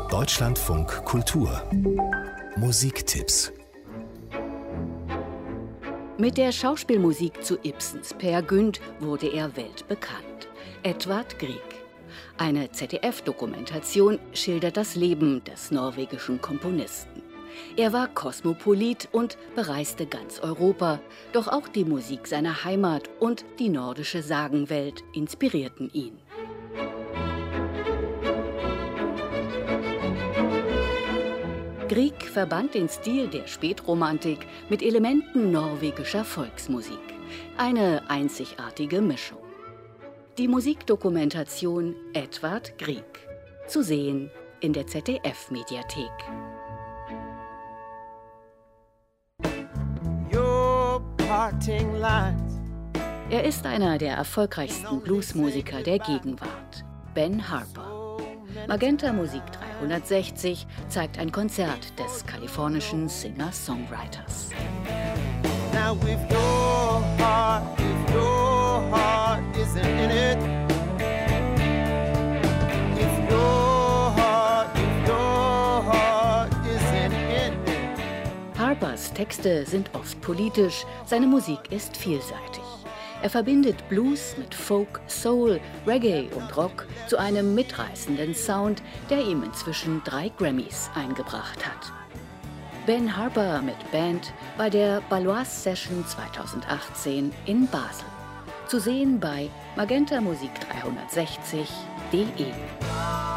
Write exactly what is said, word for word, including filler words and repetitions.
Deutschlandfunk Kultur Musiktipps. Mit der Schauspielmusik zu Ibsens Peer Gynt wurde er weltbekannt. Edvard Grieg. Eine Z D F-Dokumentation schildert das Leben des norwegischen Komponisten. Er war Kosmopolit und bereiste ganz Europa, doch auch die Musik seiner Heimat und die nordische Sagenwelt inspirierten ihn. Grieg verband den Stil der Spätromantik mit Elementen norwegischer Volksmusik. Eine einzigartige Mischung. Die Musikdokumentation Edvard Grieg. Zu sehen in der Z D F-Mediathek. Er ist einer der erfolgreichsten Bluesmusiker der Gegenwart, Ben Harper. Magenta Musik dreihundertsechzig zeigt ein Konzert des kalifornischen Singer-Songwriters. Now if your heart, if your heart isn't in it, if your heart, if your heart isn't in it. Harpers Texte sind oft politisch, seine Musik ist vielseitig. Er verbindet Blues mit Folk, Soul, Reggae und Rock zu einem mitreißenden Sound, der ihm inzwischen drei Grammys eingebracht hat. Ben Harper mit Band bei der Baloise Session zweitausendachtzehn in Basel. Zu sehen bei magenta musik dreihundertsechzig punkt de.